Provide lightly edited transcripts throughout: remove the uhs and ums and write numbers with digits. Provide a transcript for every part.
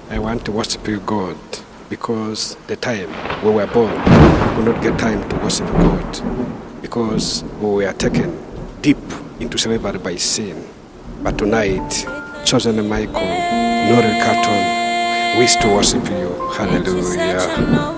I want to worship you, God, because the time we were born, we could not get time to worship God because we were taken deep into slavery by sin. But tonight, Chosen Michael, Norel Carton, wish to worship you. Hallelujah.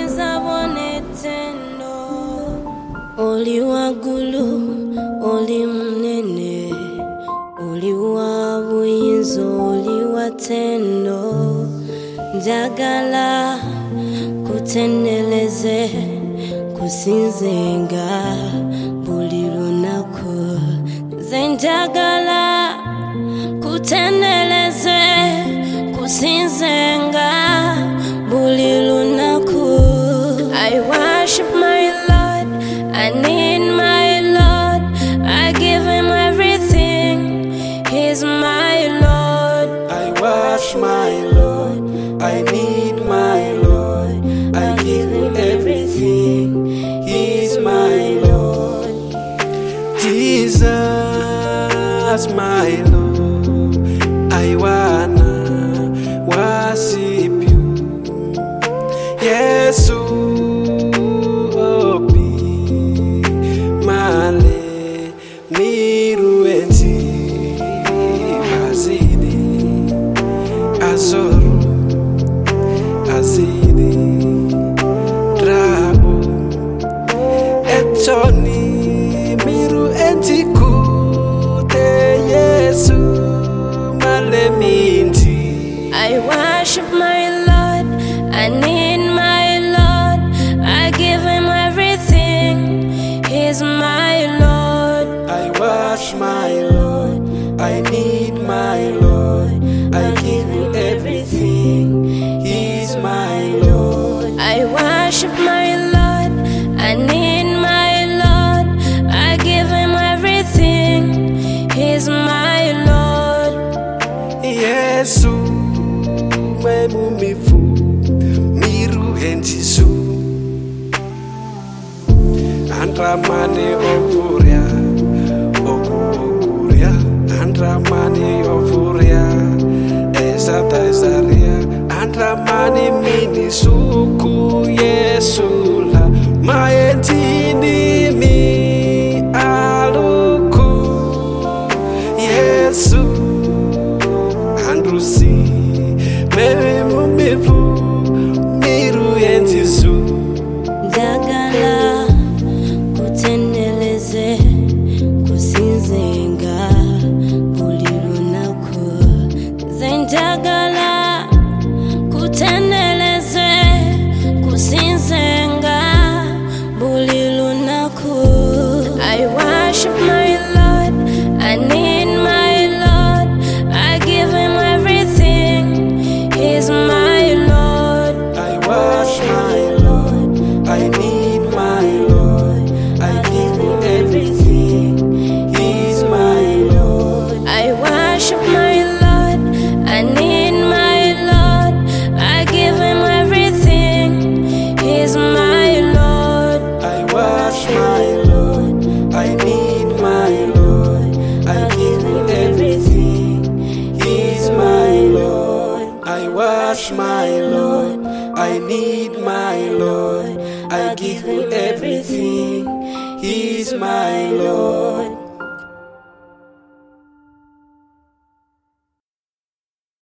Oli wagulu, oli mnene, oli wabuyinzo, oli watendo. Njagala kutendeleze, kusinzenga, buli lunaku. Njagala kutendeleze, kusinzenga, buli lunaku. I worship my Lord, I need my Lord, I give him everything, he's my Lord. I worship my Lord, I need my Lord, I give him everything, he's my Lord. Jesus, my Lord, I wanna worship you. Yesu opi male miruenzi azidi azoro azidi rabo etoni miruenzi kute Yesu male minti. I worship my Lord, I need my Lord, I give him everything, he's my Lord. I worship my Lord, I need my Lord, I give him everything, he's my Lord. I worship my Lord, I need my Lord, I give him everything, he's my Lord. Yesu memumifu miru entisu Andramani ofuria okuria Andramani ofuria Ezata ezaria Andramani mini suku Yesula maentini mi aluku Yesu Andrusi memumifu miru entisu. Njagala kutendeleze, kusinzenga, buli lunaku. Njagala kutendeleze, kusinzenga, buli lunaku. I worship my Lord, I need my Lord, I give him everything, he's my Lord. I worship my Lord, I need my Lord, I give him everything, he's my Lord. I worship my Lord, I need my Lord, I give him everything, he's my Lord. I worship my Lord, I need my Lord, I give him everything, he's my Lord. I worship my Lord, I need my Lord, I give him everything, he's my Lord.